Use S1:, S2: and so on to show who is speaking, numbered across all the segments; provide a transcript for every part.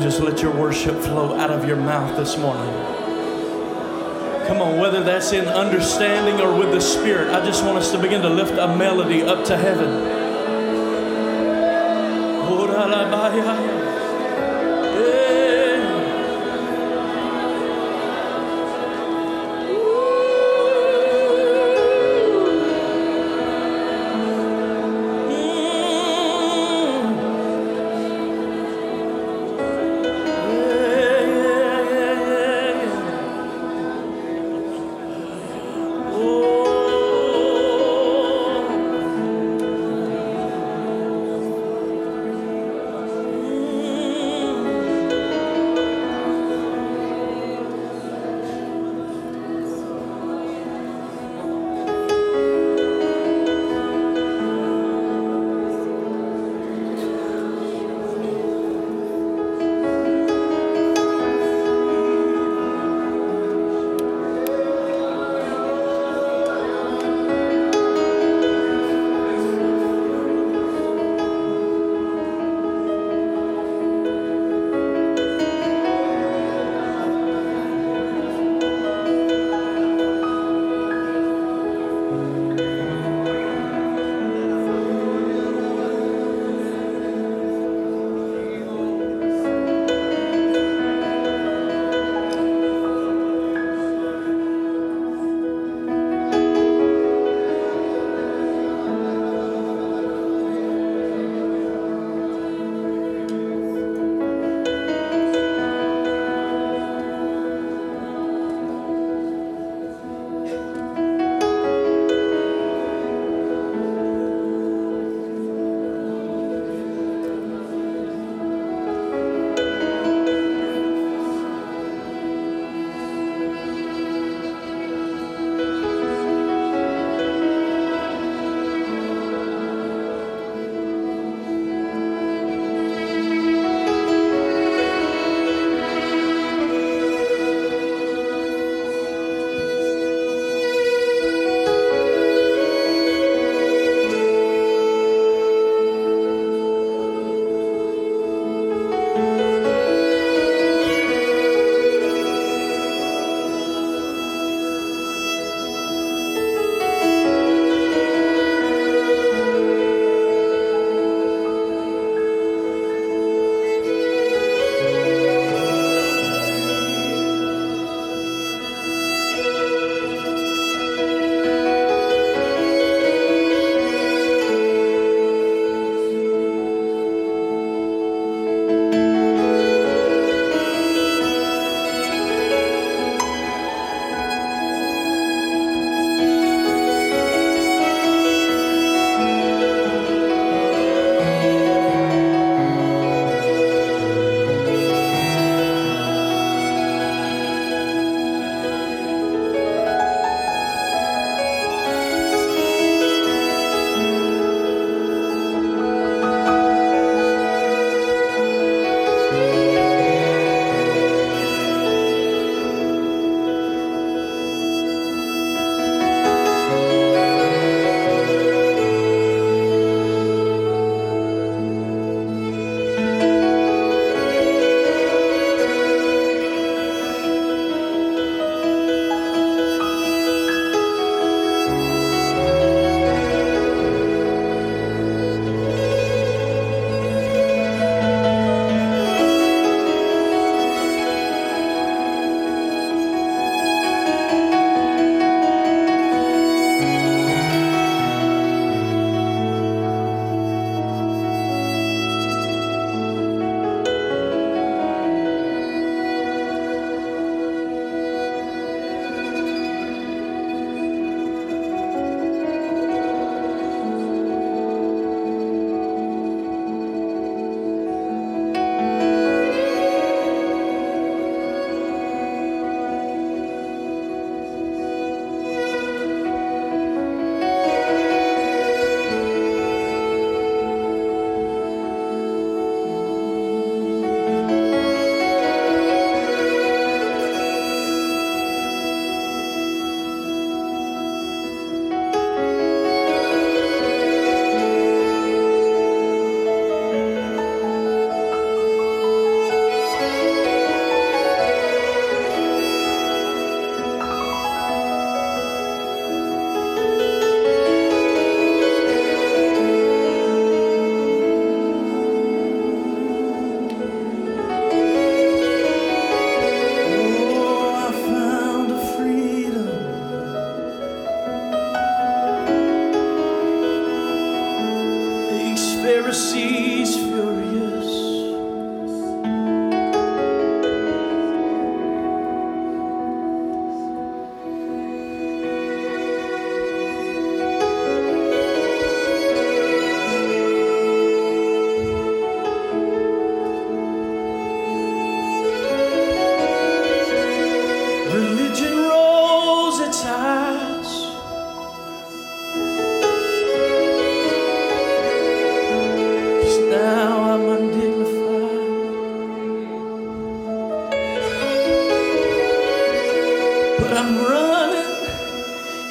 S1: just let your worship flow out of your mouth this morning. Come on, whether that's in understanding or with the Spirit, I just want us to begin to lift a melody up to heaven.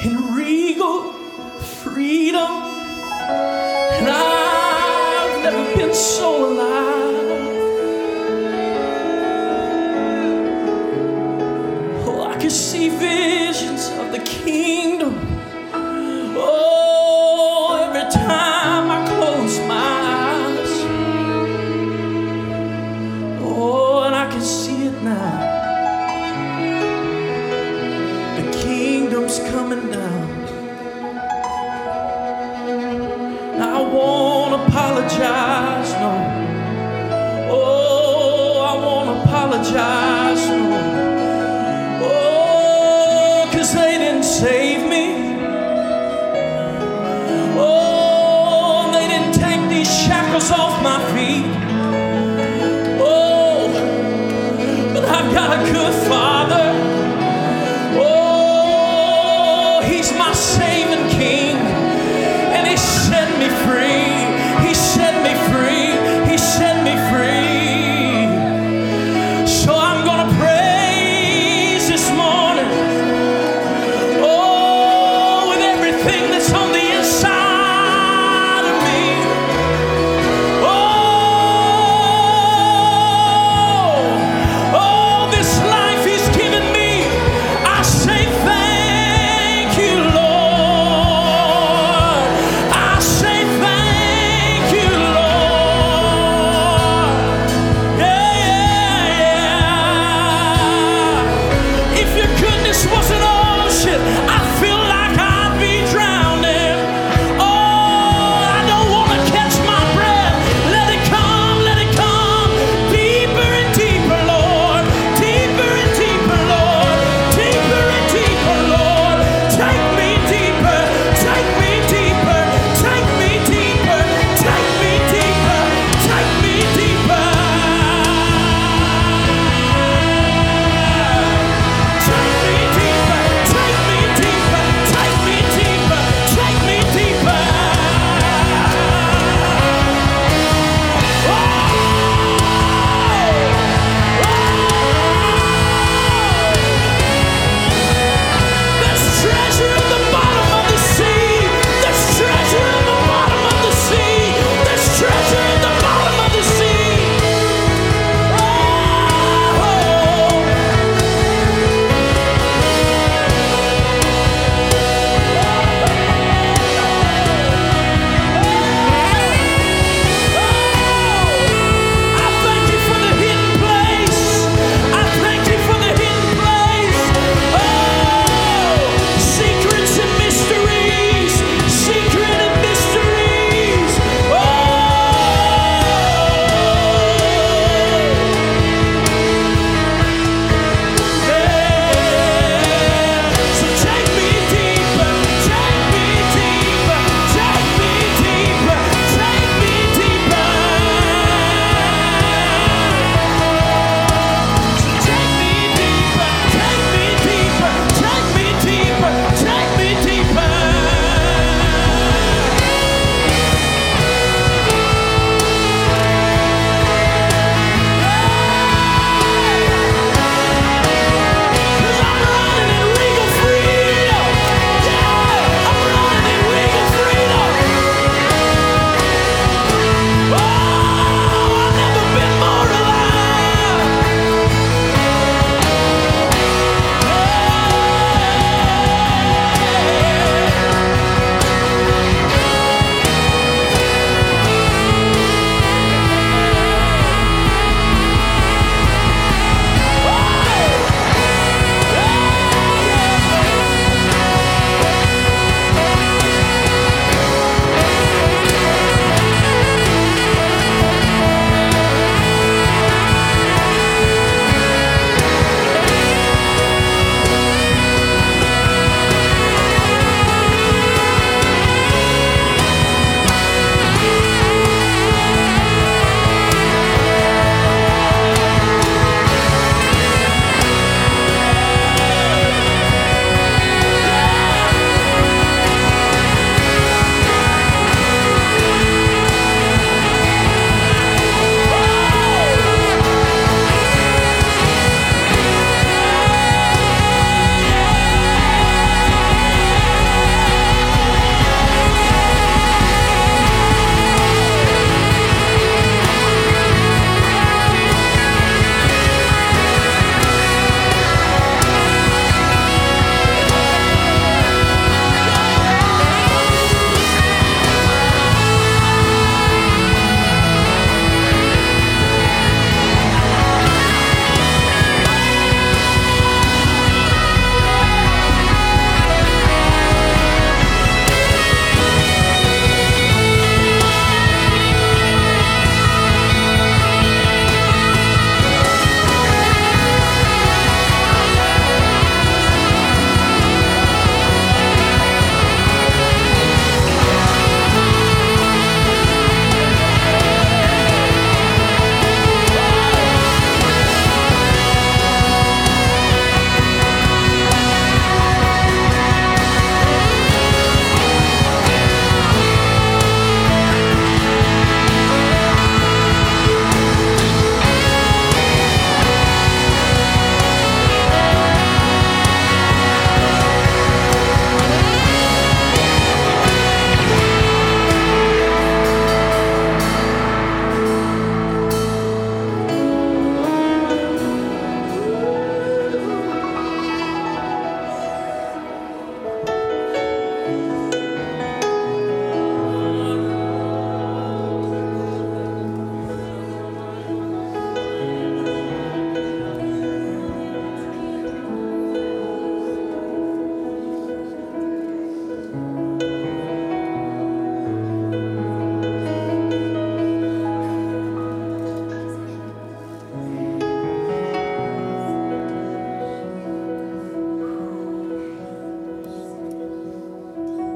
S1: in regal freedom. And I've never been so alive. Oh, I can see visions of the kingdom. Oh, every time I close my eyes. Oh, and I can see it now. The kingdom's coming down. Now I won't apologize, no. Oh, I won't apologize, no. Oh, 'cause they didn't save me. Oh, they didn't take these shackles off my feet. Oh, but I've got a good Father. Oh, He's my saving King. And He set me free. He set me free. He set me free. So I'm gonna praise this morning. Oh, with everything that's on the inside of me. Oh, this life He's given me. I say thank you, Lord.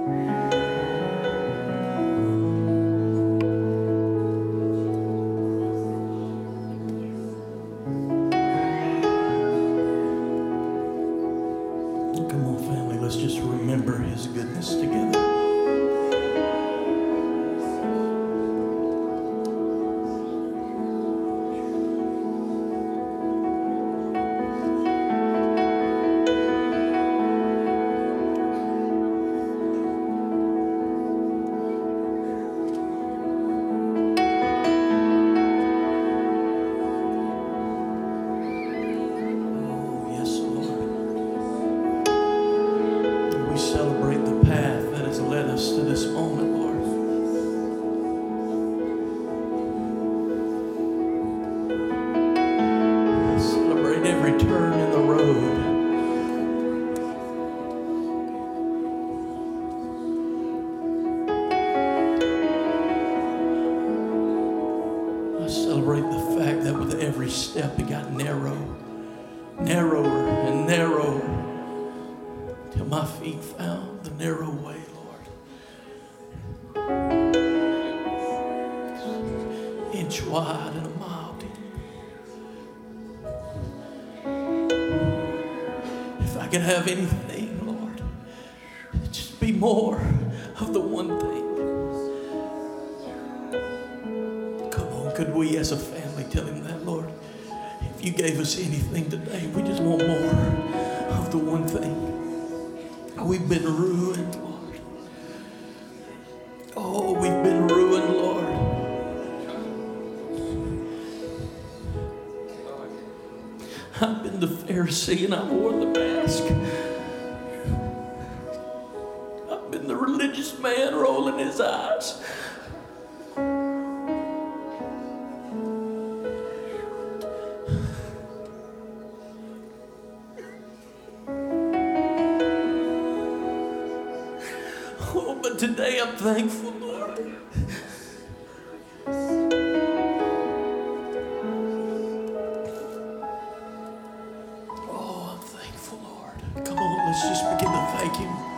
S1: Come on, family, let's just remember His goodness together. Celebrate the path that has led us to this moment, Lord. Celebrate every turn in the road. I celebrate the fact that with every step it got narrower and narrower. Till my feet found the narrow way, Lord. Inch wide and a mile deep. If I could have anything, Lord, it'd just be more of the one thing. Come on, could we as a family tell Him that, Lord? If You gave us anything today, we just want more of the one thing. We've been ruined, Lord. Oh, we've been ruined, Lord. I've been the Pharisee and I wore the mask. I've been the religious man rolling his eyes. Oh, but today I'm thankful, Lord. Oh, I'm thankful, Lord. Come on, let's just begin to thank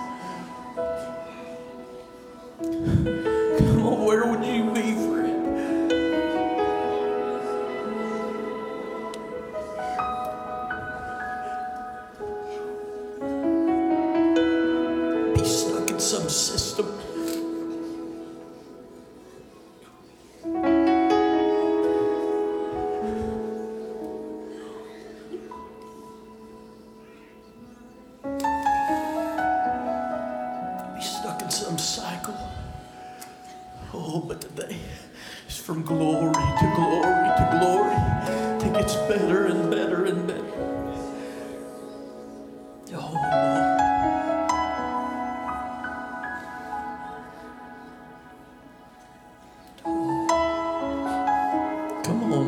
S1: Him. Come on, where would you be, friend? Be stuck in some system. Be stuck in some cycle. Oh, but today is from glory to glory to glory. It gets better and better and better. Oh, Lord. Come on.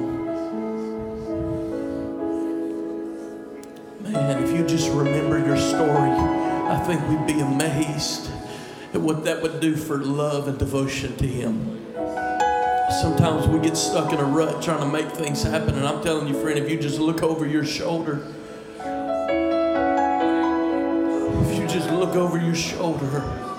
S1: Man, if you just remember your story, I think we'd be amazed at what that would do for love and devotion to Him. Sometimes we get stuck in a rut trying to make things happen, and I'm telling you, friend, if you just look over your shoulder, if you just look over your shoulder,